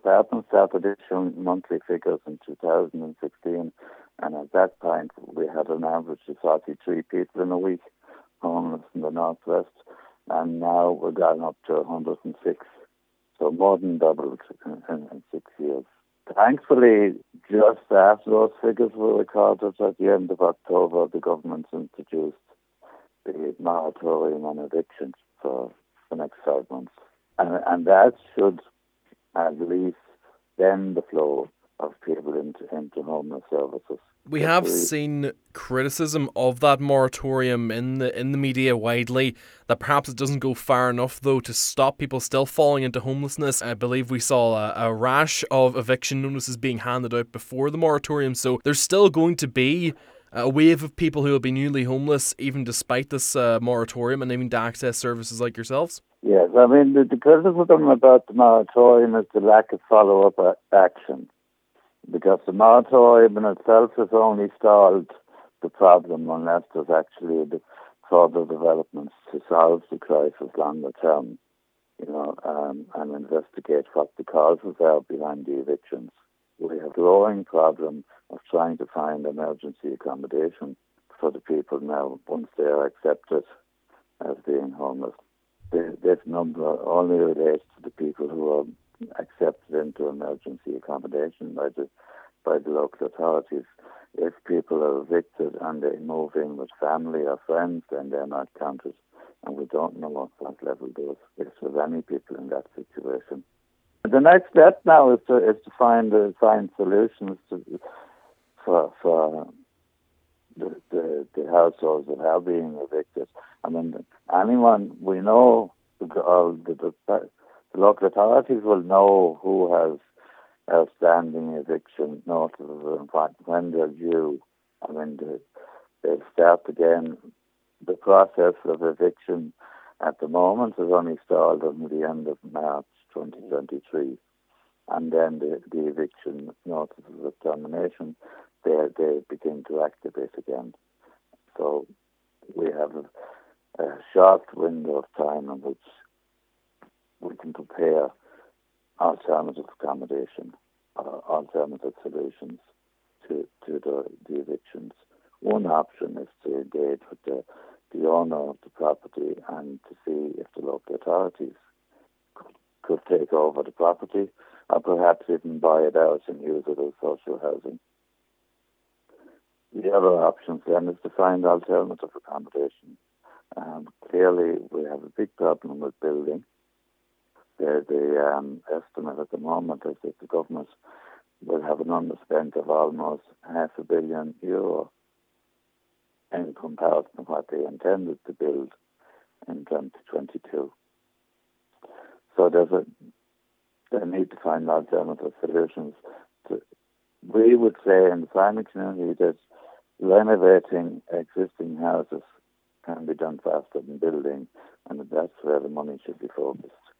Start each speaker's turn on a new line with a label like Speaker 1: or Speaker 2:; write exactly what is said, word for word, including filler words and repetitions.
Speaker 1: department started issuing monthly figures in two thousand sixteen, and at that point we had an average of forty-three people in a week homeless in the northwest, and now we're gone up to one hundred six, so more than doubled in, in, in six years. Thankfully, just after those figures were recorded at the end of October, the government introduced the moratorium on evictions for the next five months. And, and that should at least stem the flow of people into, into homeless services.
Speaker 2: We have seen criticism of that moratorium in the in the media widely, that perhaps it doesn't go far enough, though, to stop people still falling into homelessness. I believe we saw a, a rash of eviction notices being handed out before the moratorium, so there's still going to be a wave of people who will be newly homeless even despite this uh, moratorium and aiming to access services like yourselves.
Speaker 1: Yes, I mean, the, the criticism about the moratorium is the lack of follow-up uh, action. Because the moratorium in itself has only stalled the problem unless there's actually the further developments to solve the crisis longer term, you know, um, and investigate what the causes are behind the evictions. We have a growing problem of trying to find emergency accommodation for the people now once they are accepted as being homeless. This number only relates to the people who are accepted into emergency accommodation by the by the local authorities. If people are evicted and they move in with family or friends, then they're not counted, and we don't know what that level does if there's any people in that situation. The next step now is to is to find uh, find solutions to, for for the, the the households that are being evicted. I mean, anyone we know, the, the, the, the local authorities will know who has outstanding eviction notices and when they're due. I mean, they start again. The process of eviction at the moment is only stalled until the end of March twenty twenty-three. And then the, the eviction notices of termination, they, they begin to activate again. So we have a, a short window of time in which we can prepare alternative accommodation, uh, alternative solutions to, to the, the evictions. One option is to engage with the, the owner of the property and to see if the local authorities could, could take over the property or perhaps even buy it out and use it as social housing. The other option then is to find alternative accommodation. Um, clearly, we have a big problem with building. The, the um, estimate at the moment is that the government will have an underspend of almost half a billion euro in comparison to what they intended to build in twenty twenty-two. So there's a they need to find alternative solutions. To, we would say in the farming community that renovating existing houses can be done faster than building, and that's where the money should be focused.